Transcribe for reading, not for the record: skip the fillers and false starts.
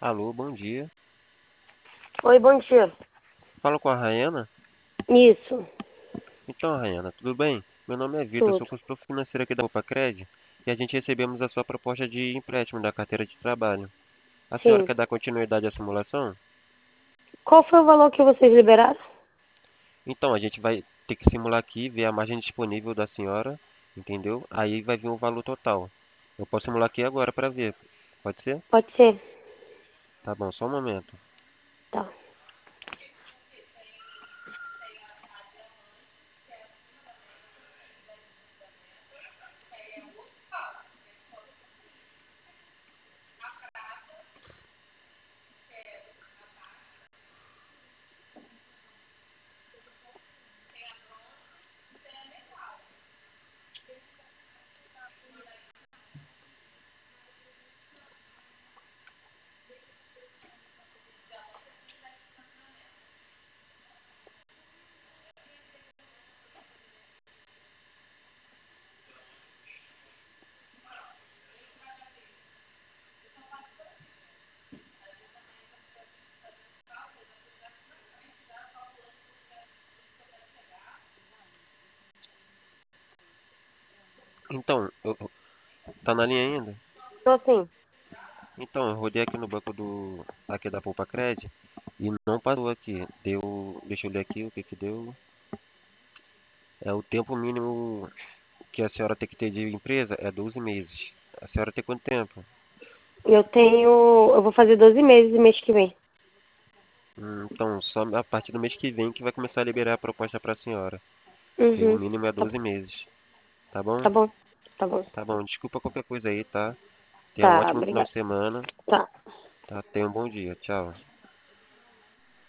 Alô, bom dia. Oi, bom dia. Fala com a Rayana? Isso, Então, Rayana, tudo bem? Meu nome é Vitor, sou tudo. consultor financeiro aqui da Copacred e a gente recebemos a sua proposta de empréstimo da carteira de trabalho. A senhora Sim. quer dar continuidade à simulação? Qual foi o valor que vocês liberaram? Então, a gente vai ter que simular aqui, ver a margem disponível da senhora, entendeu? Aí vai vir o valor total. Eu posso simular aqui agora para ver. Pode ser? Pode ser? Tá bom, só um momento. Tá. Então, tá na linha ainda? Tô assim. Então, eu rodei aqui no banco aqui da Poupa Cred e não passou aqui. Deixa eu ler aqui o que que deu. É o tempo mínimo que a senhora tem que ter de empresa é 12 meses. A senhora tem quanto tempo? Eu vou fazer 12 meses mês que vem. Então, só a partir do mês que vem que vai começar a liberar a proposta para a senhora. Que o Uhum. mínimo é Tá, 12 meses. Tá bom? tá bom, tá bom. Tá bom. Desculpa qualquer coisa aí, tá? Tenha um Tá, ótimo final de obrigada. semana. Tá. Tá? Tenha um bom dia. Tchau.